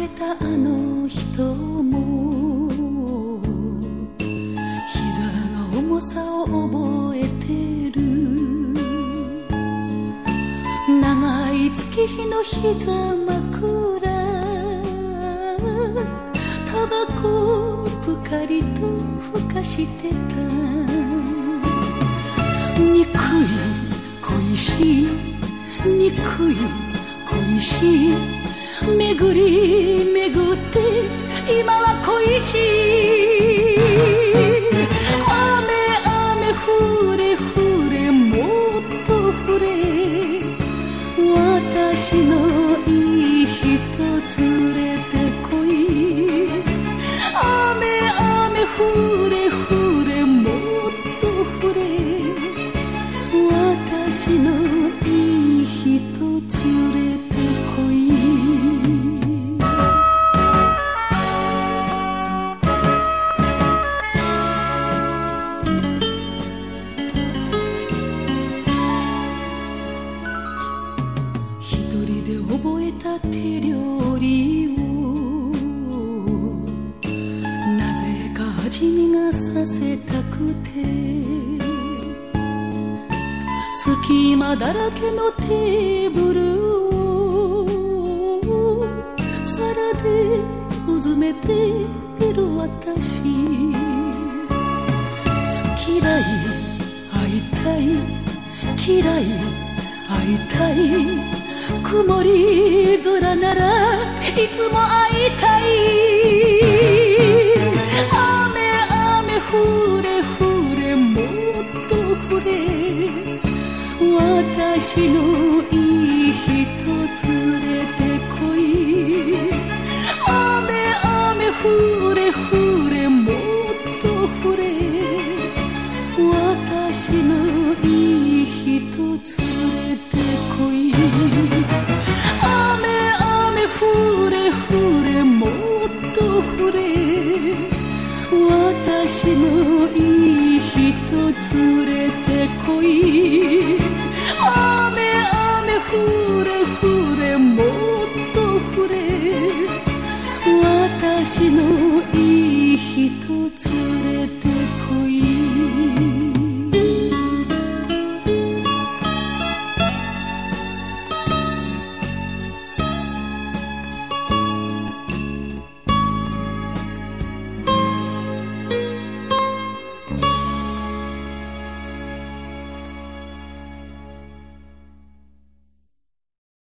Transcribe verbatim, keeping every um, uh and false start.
れたあの人も膝が重さを覚えてる。長い月日の膝枕、タバコぷかりとふかしてた。憎い恋しい憎い恋しい、巡り巡って今は恋しい。雨雨降れ降れもっと降れ、私のいい人連れてこい。雨雨降れ降れもっと降れ、私のいい人連れてこい。一人で覚えた手料理をなぜか味見がさせたくて、隙間だらけのテーブルを皿でうずめている私。嫌い会いたい嫌い会いたい、曇り空ならいつも会いたい。雨雨降れ降れもっと降れ、私のいい人連れてこい。雨雨降れ降れもっと降れ、私のいい人連れてこい。雨雨降れ降れもっと降れ、私のいい人連れてこい。雨雨降れ降れもっと降れ、私のいい人連れ